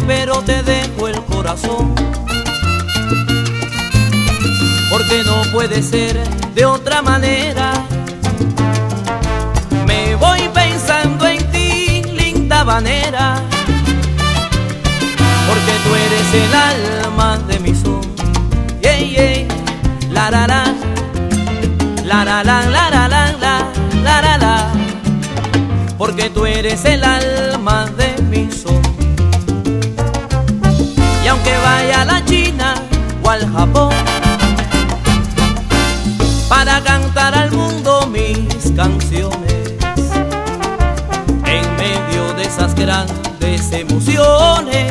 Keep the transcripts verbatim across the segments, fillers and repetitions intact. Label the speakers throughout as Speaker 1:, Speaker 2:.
Speaker 1: pero te dejo el corazón, porque no puede ser de otra manera. Me voy pensando en ti, linda habanera, porque tú eres el alma de mi son. Yeah, yeah. La la la, la la la la la la la la la la, porque tú eres el alma de mi son. Y aunque vaya a la China o al Japón para cantar al mundo mis canciones, en medio de esas grandes emociones,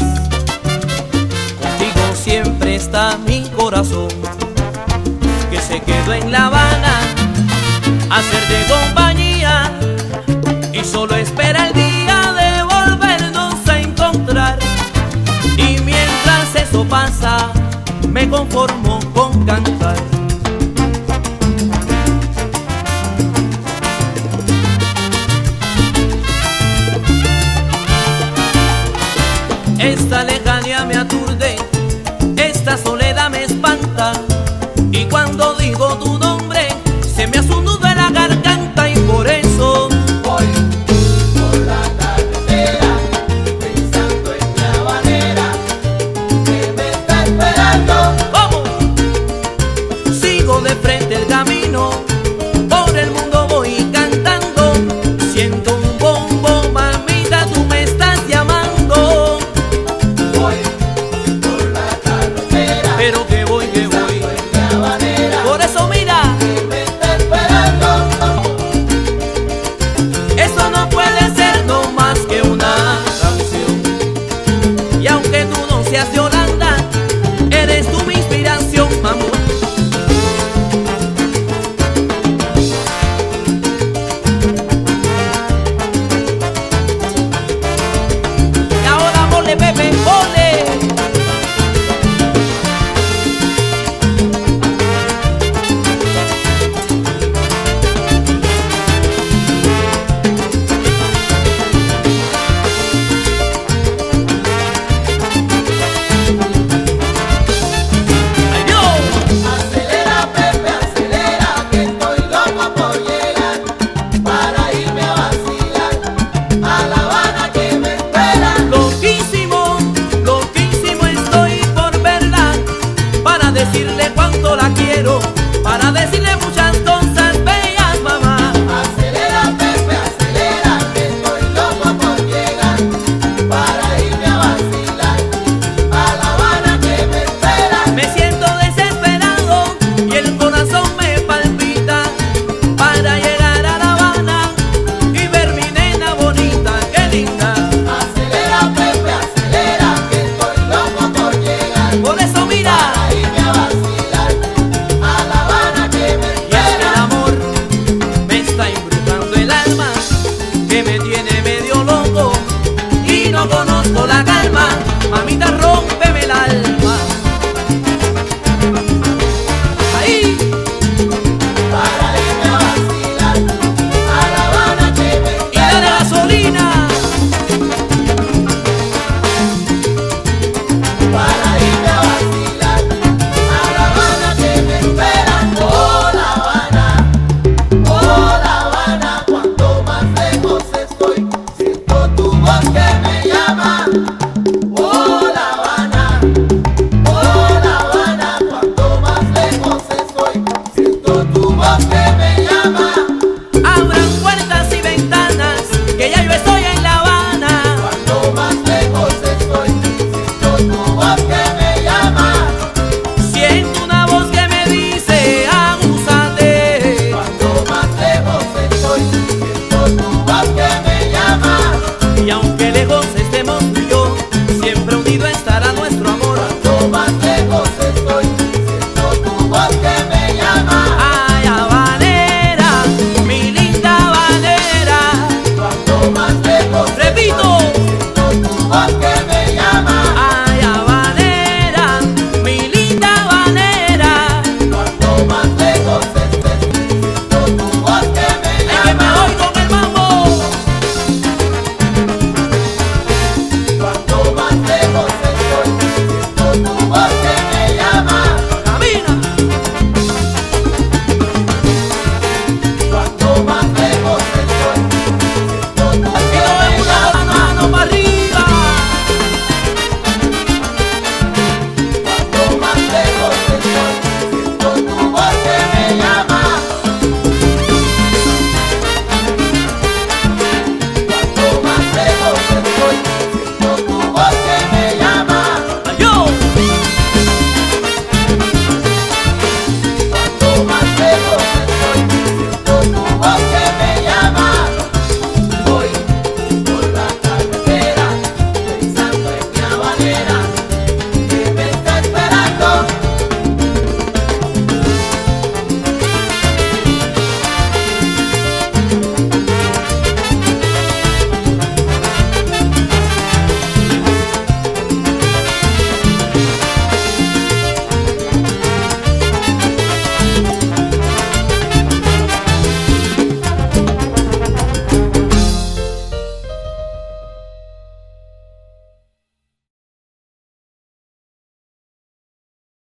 Speaker 1: contigo siempre está mi corazón, que se quedó en La Habana a hacerte compañía y solo espera el día de volvernos a encontrar. Y mientras eso pasa, me conformo con cantar. Esta